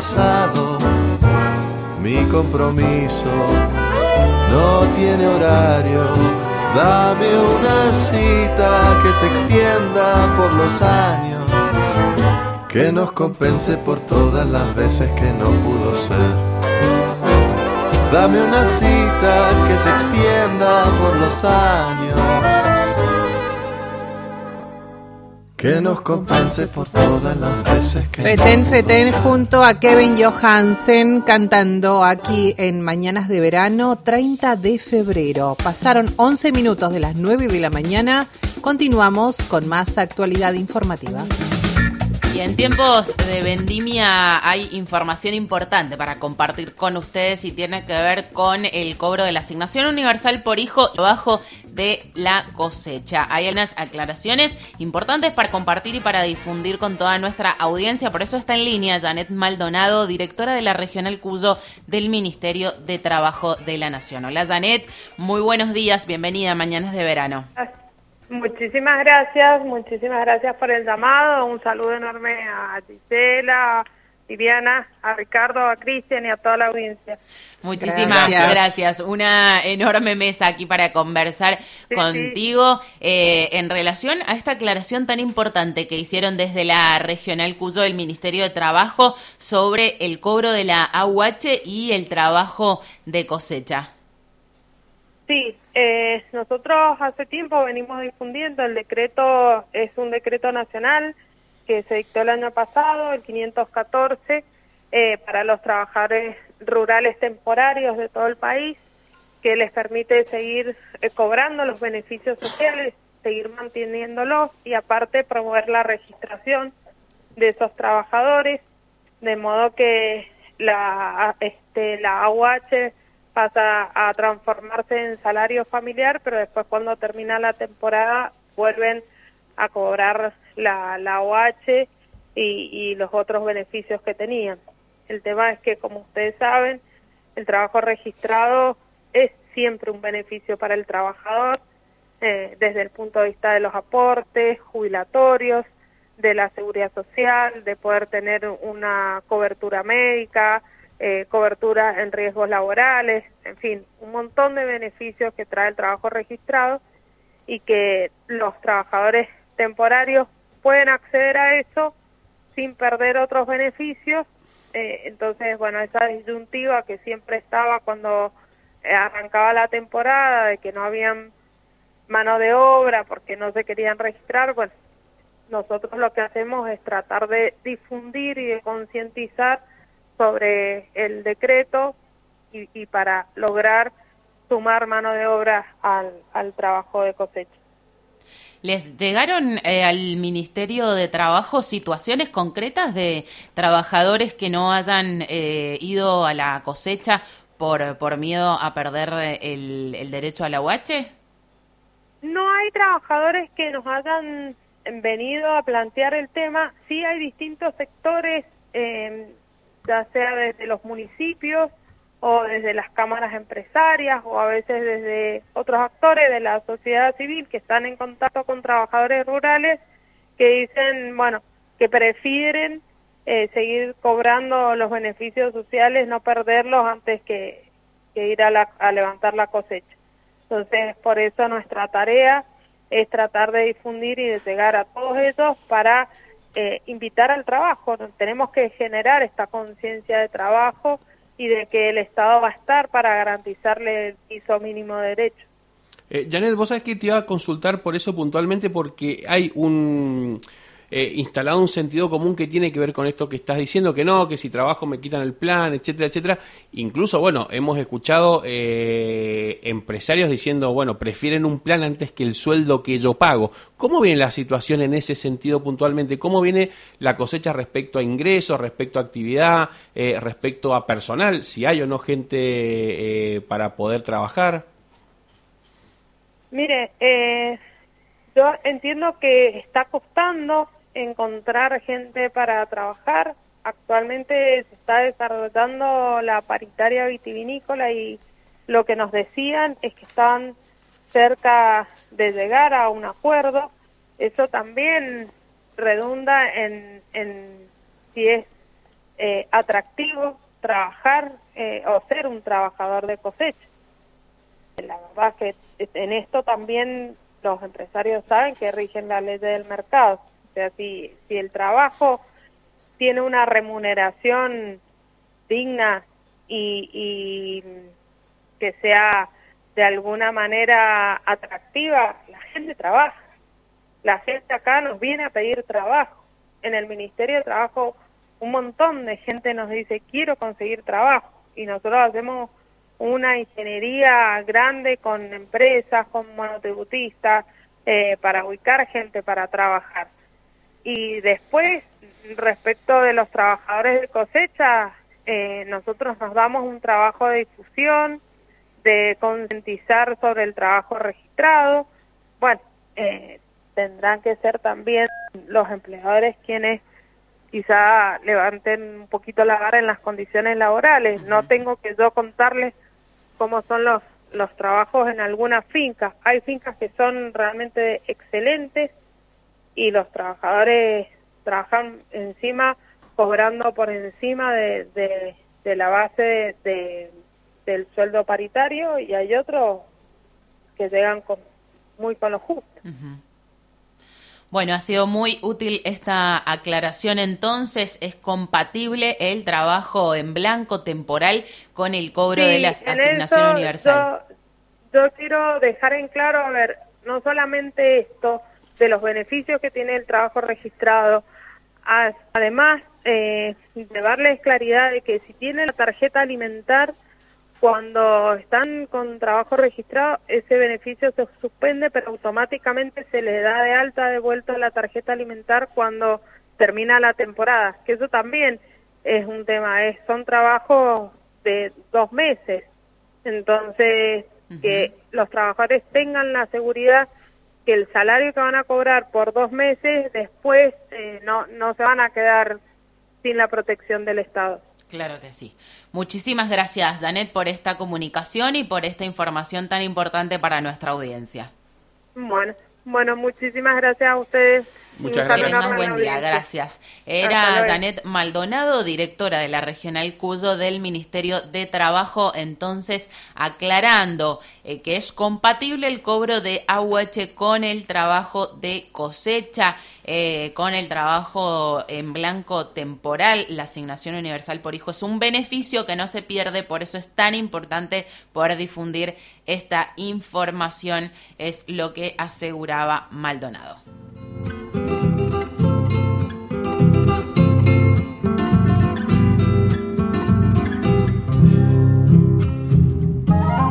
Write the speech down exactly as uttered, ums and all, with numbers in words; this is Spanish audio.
cansado, mi compromiso no tiene horario. Dame una cita que se extienda por los años, que nos compense por todas las veces que no pudo ser. Dame una cita que se extienda por los años, que nos compense por todas las veces que Feten no Feten junto a Kevin Johansen cantando aquí en Mañanas de Verano, treinta de febrero. Pasaron once minutos de las nueve de la mañana. Continuamos con más actualidad informativa. Y en tiempos de vendimia hay información importante para compartir con ustedes y tiene que ver con el cobro de la asignación universal por hijo debajo de la cosecha. Hay unas aclaraciones importantes para compartir y para difundir con toda nuestra audiencia. Por eso está en línea Janet Maldonado, directora de la Regional Cuyo del Ministerio de Trabajo de la Nación. Hola Janet, muy buenos días, bienvenida a Mañanas de Verano. Muchísimas gracias, muchísimas gracias por el llamado. Un saludo enorme a Gisela, a Viviana, a Ricardo, a Cristian y a toda la audiencia. Muchísimas gracias. gracias. Una enorme mesa aquí para conversar sí, contigo sí. Eh, en relación a esta aclaración tan importante que hicieron desde la Regional Cuyo del Ministerio de Trabajo sobre el cobro de la A U H y el trabajo de cosecha. Sí, eh, nosotros hace tiempo venimos difundiendo, el decreto es un decreto nacional que se dictó el año pasado, el quinientos catorce, eh, para los trabajadores rurales temporarios de todo el país, que les permite seguir eh, cobrando los beneficios sociales, seguir manteniéndolos y aparte promover la registración de esos trabajadores, de modo que la, este, la A U H pasa a transformarse en salario familiar, pero después cuando termina la temporada vuelven a cobrar la, la O H y, y los otros beneficios que tenían. El tema es que, como ustedes saben, el trabajo registrado es siempre un beneficio para el trabajador, eh, desde el punto de vista de los aportes jubilatorios, de la seguridad social, de poder tener una cobertura médica, Eh, cobertura en riesgos laborales, en fin, un montón de beneficios que trae el trabajo registrado y que los trabajadores temporarios pueden acceder a eso sin perder otros beneficios. Eh, entonces, bueno, esa disyuntiva que siempre estaba cuando eh, arrancaba la temporada, de que no habían mano de obra porque no se querían registrar, bueno, nosotros lo que hacemos es tratar de difundir y de concientizar sobre el decreto y, y para lograr sumar mano de obra al, al trabajo de cosecha. ¿Les llegaron eh, al Ministerio de Trabajo situaciones concretas de trabajadores que no hayan eh, ido a la cosecha por, por miedo a perder el, el derecho a la U H? No hay trabajadores que nos hayan venido a plantear el tema. Sí hay distintos sectores, eh, ya sea desde los municipios o desde las cámaras empresarias o a veces desde otros actores de la sociedad civil que están en contacto con trabajadores rurales que dicen, bueno, que prefieren eh, seguir cobrando los beneficios sociales, no perderlos antes que, que ir a, la, a levantar la cosecha. Entonces, por eso nuestra tarea es tratar de difundir y de llegar a todos ellos para Eh, invitar al trabajo. Tenemos que generar esta conciencia de trabajo y de que el Estado va a estar para garantizarle el piso mínimo de derecho. Eh, Janet, vos sabés que te iba a consultar por eso puntualmente, porque hay un eh, instalado un sentido común que tiene que ver con esto que estás diciendo, que no, que si trabajo me quitan el plan, etcétera, etcétera. Incluso, bueno, hemos escuchado eh, empresarios diciendo, bueno, prefieren un plan antes que el sueldo que yo pago. ¿Cómo viene la situación en ese sentido puntualmente? ¿Cómo viene la cosecha respecto a ingresos, respecto a actividad, eh, respecto a personal? Si hay o no gente eh, para poder trabajar. Mire, eh, yo entiendo que está costando encontrar gente para trabajar. Actualmente se está desarrollando la paritaria vitivinícola y lo que nos decían es que estaban cerca de llegar a un acuerdo. Eso también redunda en, en si es eh, atractivo trabajar eh, o ser un trabajador de cosecha. La verdad que en esto también los empresarios saben que rigen la ley del mercado. O sea, si, si el trabajo tiene una remuneración digna y, y que sea de alguna manera atractiva, la gente trabaja. La gente acá nos viene a pedir trabajo. En el Ministerio de Trabajo un montón de gente nos dice, quiero conseguir trabajo. Y nosotros hacemos una ingeniería grande con empresas, con monotributistas, eh, para ubicar gente para trabajar. Y después, respecto de los trabajadores de cosecha, eh, nosotros nos damos un trabajo de difusión, de concientizar sobre el trabajo registrado. Bueno, eh, tendrán que ser también los empleadores quienes quizá levanten un poquito la vara en las condiciones laborales. Uh-huh. No tengo que yo contarles cómo son los, los trabajos en algunas fincas. Hay fincas que son realmente excelentes y los trabajadores trabajan encima, cobrando por encima de, de, de la base de, de, del sueldo paritario, y hay otros que llegan con, muy con lo justo. Uh-huh. Bueno, ha sido muy útil esta aclaración. Entonces, ¿es compatible el trabajo en blanco temporal con el cobro sí, de la asignación eso universal? Yo, yo quiero dejar en claro, a ver, no solamente esto de los beneficios que tiene el trabajo registrado, además eh, de darles claridad de que si tienen la tarjeta alimentar, cuando están con trabajo registrado, ese beneficio se suspende, pero automáticamente se les da de alta de vuelta la tarjeta alimentar cuando termina la temporada, que eso también es un tema, es, son trabajos de dos meses, entonces uh-huh. que los trabajadores tengan la seguridad que el salario que van a cobrar por dos meses, después eh, no, no se van a quedar sin la protección del Estado. Claro que sí. Muchísimas gracias, Janet, por esta comunicación y por esta información tan importante para nuestra audiencia. Bueno, bueno, muchísimas gracias a ustedes. Muchas gracias. Que tengan buen día, gracias. Era Janet Maldonado, directora de la Regional Cuyo del Ministerio de Trabajo, entonces aclarando eh, que es compatible el cobro de A U H con el trabajo de cosecha, eh, con el trabajo en blanco temporal. La asignación universal por hijo es un beneficio que no se pierde, por eso es tan importante poder difundir esta información, es lo que aseguraba Maldonado.